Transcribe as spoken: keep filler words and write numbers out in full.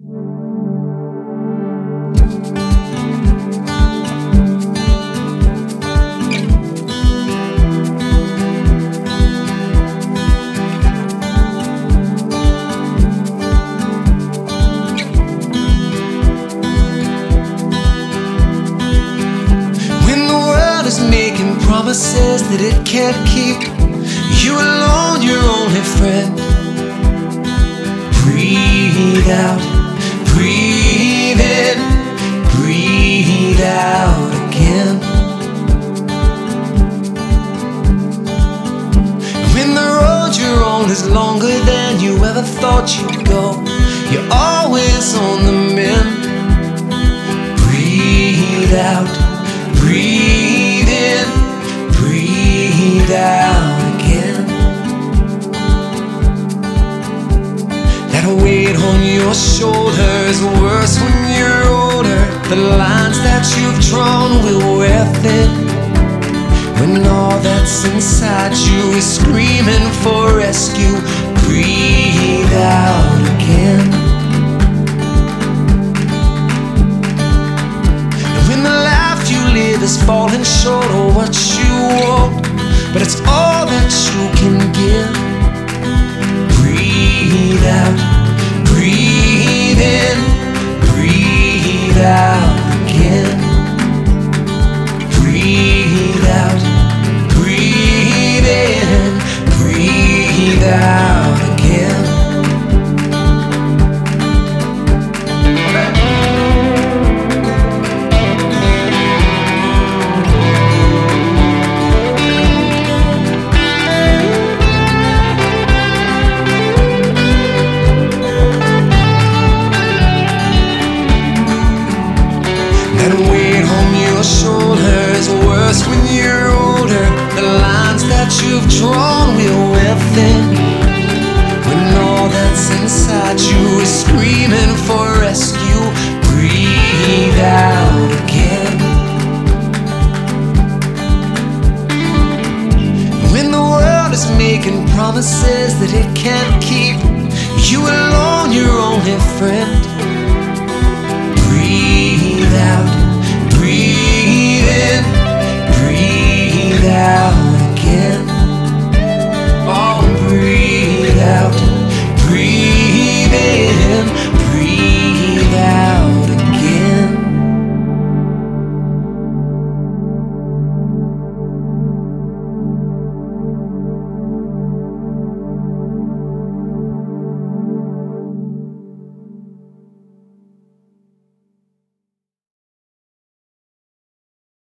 Making promises that it can't keep. You alone, your only friend. Breathe out, breathe in, breathe out again. When the road you're on is longer than you ever thought you'd go, you're always on the mend. Breathe out, breathe in, breathe out again. That weight on your shoulders worse when you're older. The lines that you've drawn will wear thin when all that's inside you is screaming for rescue. Breathe out again. Is falling short of what you want, but it's all that you can give. Breathe out, breathe in, breathe out again. Breathe out, breathe in, breathe out again. That weight on your shoulders worse when you're older. The lines that you've drawn will wear thin when all that's inside you is screaming for rescue. Breathe out again. When the world is making promises that it can't keep, you alone, your only friend. Breathe out, breathe in, breathe out.